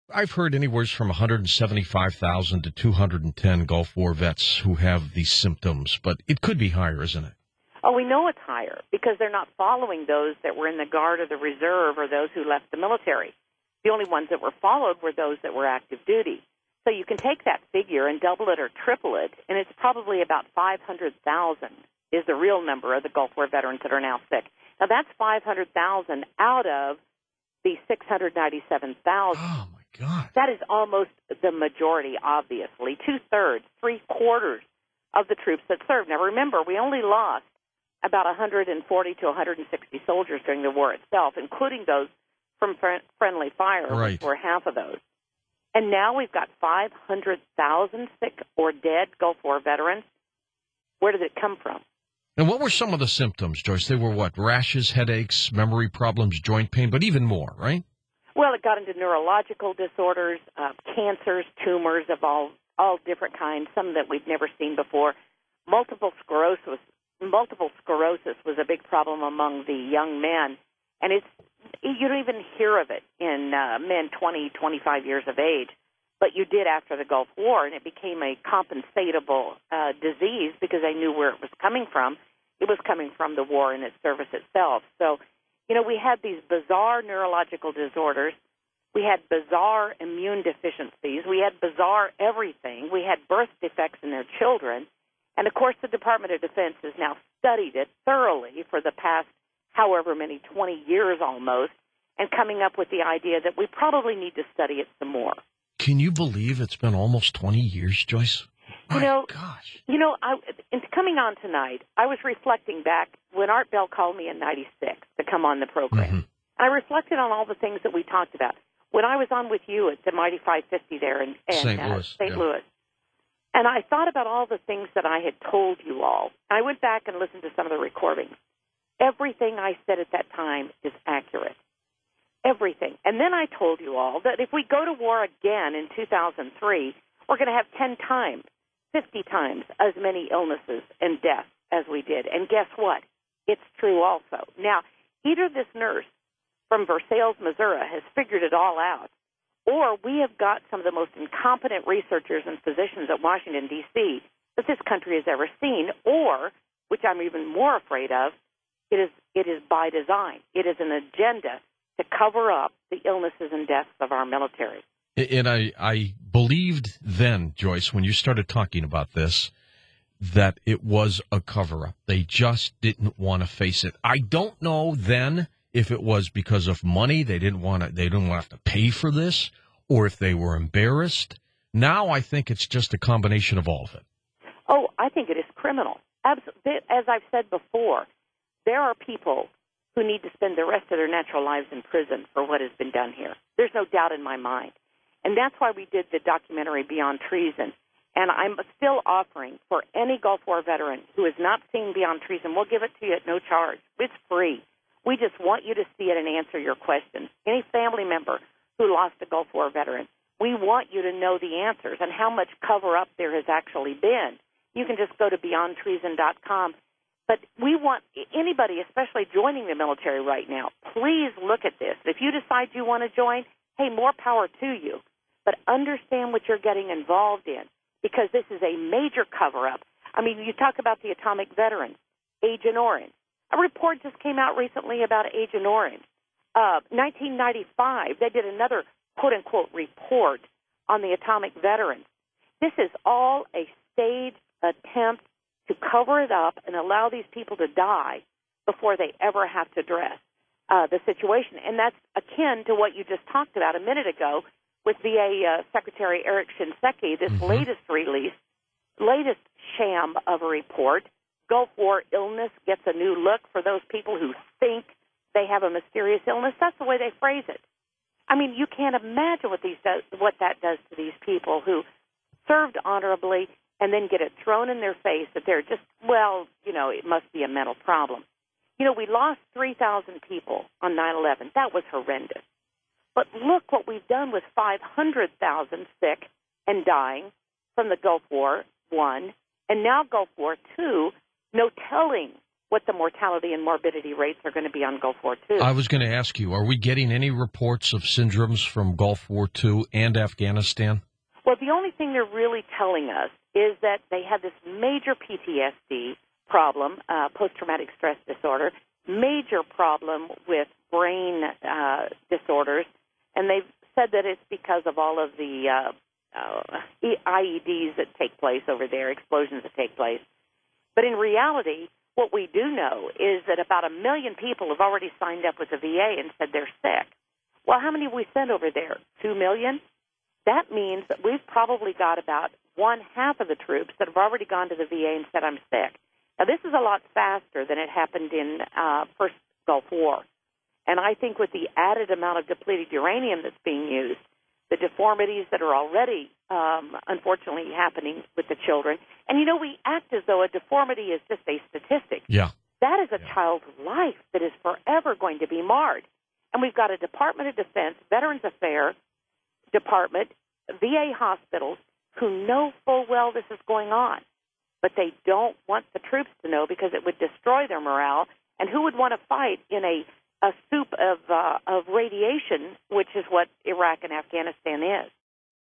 I've heard anywhere from 175,000 to 210 Gulf War vets who have these symptoms, but it could be higher, isn't it? Oh, we know it's higher because they're not following those that were in the Guard or the Reserve or those who left the military. The only ones that were followed were those that were active duty. So you can take that figure and double it or triple it, and it's probably about 500,000 is the real number of the Gulf War veterans that are now sick. Now, that's 500,000 out of the 697,000. Oh, my God. That is almost the majority, obviously. Two-thirds, three-quarters of the troops that served. Now, remember, we only lost about 140 to 160 soldiers during the war itself, including those from friendly fire, Right. which were half of those. And now we've got 500,000 sick or dead Gulf War veterans. Where did it come from? And what were some of the symptoms, Joyce? They were what? Rashes, headaches, memory problems, joint pain, but even more, right? Well, it got into neurological disorders, cancers, tumors of all different kinds, some that we've never seen before. Multiple sclerosis was a big problem among the young men, and you don't even hear of it in men 20, 25 years of age, but you did after the Gulf War, and it became a compensatable disease because they knew where it was coming from. It was coming from the war and its service itself. So, we had these bizarre neurological disorders. We had bizarre immune deficiencies. We had bizarre everything. We had birth defects in their children. And, of course, the Department of Defense has now studied it thoroughly for the past however many, 20 years almost, and coming up with the idea that we probably need to study it some more. Can you believe it's been almost 20 years, Joyce? Gosh. In coming on tonight, I was reflecting back when Art Bell called me in 96 to come on the program. Mm-hmm. I reflected on all the things that we talked about. When I was on with you at the Mighty 550 there in St. Louis. St. Louis. And I thought about all the things that I had told you all. I went back and listened to some of the recordings. Everything I said at that time is accurate. Everything. And then I told you all that if we go to war again in 2003, we're going to have 10 times, 50 times as many illnesses and deaths as we did. And guess what? It's true also. Now, either this nurse from Versailles, Missouri has figured it all out, or we have got some of the most incompetent researchers and physicians at Washington, D.C. that this country has ever seen, or, which I'm even more afraid of, it is by design. It is an agenda to cover up the illnesses and deaths of our military. And I believed then, Joyce, when you started talking about this, that it was a cover-up. They just didn't want to face it. I don't know then if it was because of money, they didn't want to have to pay for this, or if they were embarrassed. Now I think it's just a combination of all of it. Oh, I think it is criminal. As I've said before, there are people who need to spend the rest of their natural lives in prison for what has been done here. There's no doubt in my mind. And that's why we did the documentary Beyond Treason. And I'm still offering for any Gulf War veteran who has not seen Beyond Treason, we'll give it to you at no charge. It's free. We just want you to see it and answer your questions. Any family member who lost a Gulf War veteran, we want you to know the answers and how much cover-up there has actually been. You can just go to beyondtreason.com. But we want anybody, especially joining the military right now, please look at this. If you decide you want to join, hey, more power to you. But understand what you're getting involved in, because this is a major cover-up. I mean, you talk about the atomic veterans, Agent Orange. A report just came out recently about Agent Orange. 1995, they did another quote-unquote report on the atomic veterans. This is all a staged attempt to cover it up and allow these people to die before they ever have to address the situation. And that's akin to what you just talked about a minute ago with VA Secretary Eric Shinseki, this latest sham of a report. Gulf War illness gets a new look for those people who think they have a mysterious illness. That's the way they phrase it. I mean, you can't imagine what that does to these people who served honorably and then get it thrown in their face that they're just, it must be a mental problem. We lost 3,000 people on 9/11. That was horrendous. But look what we've done with 500,000 sick and dying from the Gulf War I, and now Gulf War II. No telling what the mortality and morbidity rates are going to be on Gulf War II. I was going to ask you, are we getting any reports of syndromes from Gulf War II and Afghanistan? Well, the only thing they're really telling us is that they had this major PTSD problem, post-traumatic stress disorder, major problem with brain disorders, and they've said that it's because of all of the IEDs that take place over there, explosions that take place. But in reality, what we do know is that about 1 million people have already signed up with the VA and said they're sick. Well, how many have we sent over there? 2 million? That means that we've probably got about 1/2 of the troops that have already gone to the VA and said, I'm sick. Now, this is a lot faster than it happened in first Gulf War. And I think with the added amount of depleted uranium that's being used, the deformities that are already, unfortunately, happening with the children. And, we act as though a deformity is just a statistic. Yeah. That is a child's life that is forever going to be marred. And we've got a Department of Defense, Veterans Affairs Department, VA hospitals who know full well this is going on. But they don't want the troops to know because it would destroy their morale. And who would want to fight in a soup of radiation, which is what Iraq and Afghanistan is?